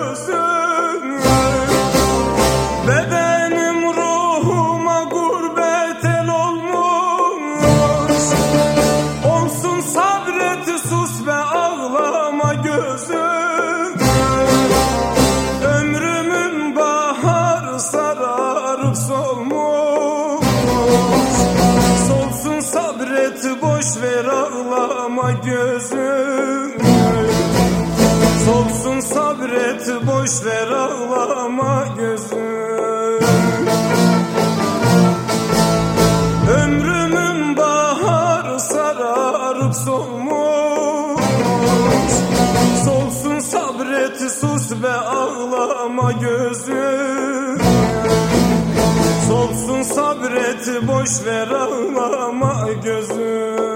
gözüm. Bedenim ruhuma gurbet el olmuş. Olsun sabret, sus ve ağlama gözüm. Ömrümün baharı sararıp solmuş. Solsun sabret, boş ver ağlama gözüm. Solsun sabret, boş ver ağlama gözüm. Ömrümün baharı sararıp solmuş. Solsun sabret, sus ve ağlama gözüm. Solsun sabret, boş ver ağlama gözüm.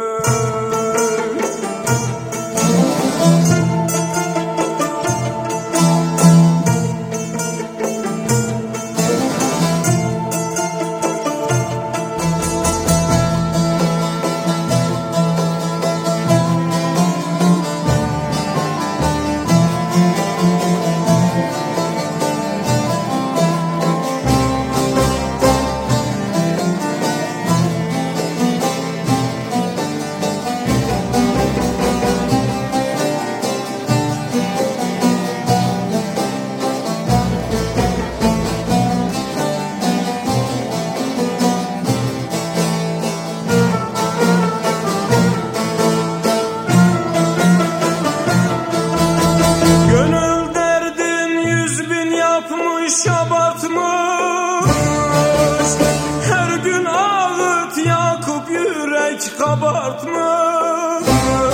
Abartmış, her gün ağıt yakıp yürek kabartmış.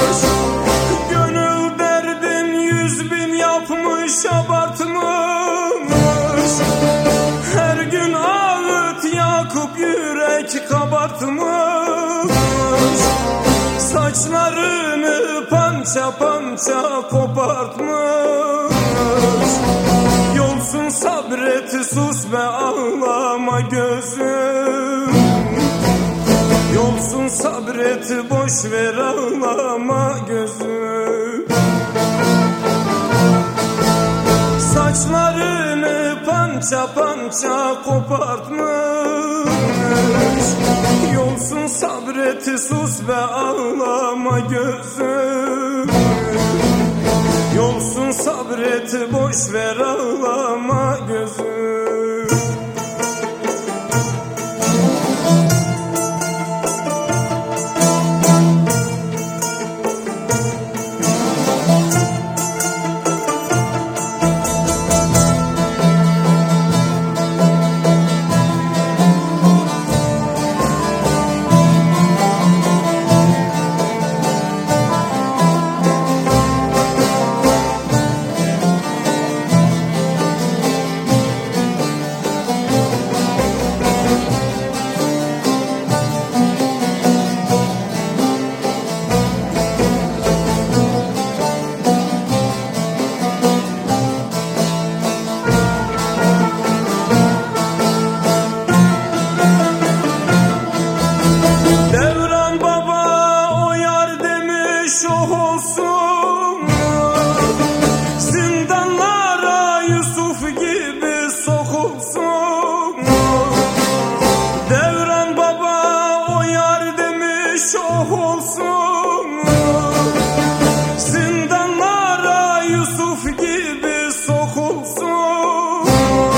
Gönül derdin 100.000 yapmış, abartmış. Her gün ağıt yakıp yürek kabartmış. Saçlarını pança pança kopartmış. Yolsun sabret, sus ve ağlama gözüm. Yolsun sabret, boş ver ağlama gözüm. Saçlarını pança pança kopartmış. Yolsun sabret, sus ve ağlama gözüm. Yolsun sabret, boş ver ağlama gözüm. Zindanlara Yusuf gibi sokulsun. Devran baba o yar demiş oh olsun. Zindanlara Yusuf gibi sokulsun.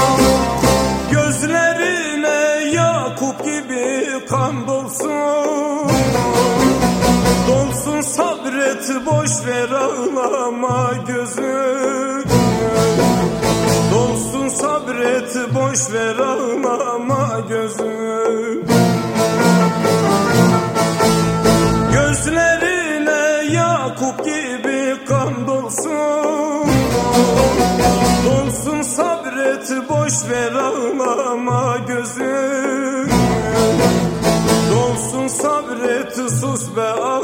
Gözlerine Yakup gibi kan dolsun. Dolsun sabret, boş ver ağlama gözüm. Dolsun sabret, boş ver ağlama gözüm. Gözlerine Yakup gibi kan dolsun. Dolsun sabret, boş ver ağlama gözüm. Dolsun sabret, sus be ağlama.